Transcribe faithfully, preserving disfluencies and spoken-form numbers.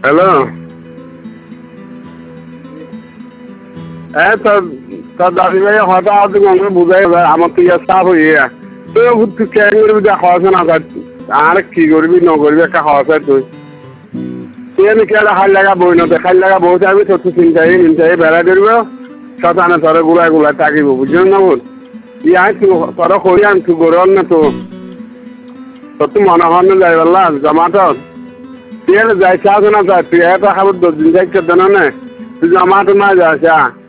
hello হ্যাঁ তোর তোর দাদি ভাই হঠাৎ আমাকে বুঝাই আমার তো ইয়ে চাপ হয়ে তুই কে করবি খাওয়াছে না আর কি করবি ন করবি একটা খাওয়াছে তুই তুই নাকি একটা খাল লাগা বই না খাল লাগা বই যাবি তোর তো চিন্তাই চিন্তাই বেড়া ধরব শতানে তোর গুড়ায় গুড়ায় তাকিব বুঝলি না বল ইয়া তোর করি আন তুই গরম না তো তোর তো মনে হয় না যাই বললাম জমাটর তুই যাই চাস না তুই এটা খাবার দশ দিন যাই কেন না তুই জমাটো না যাস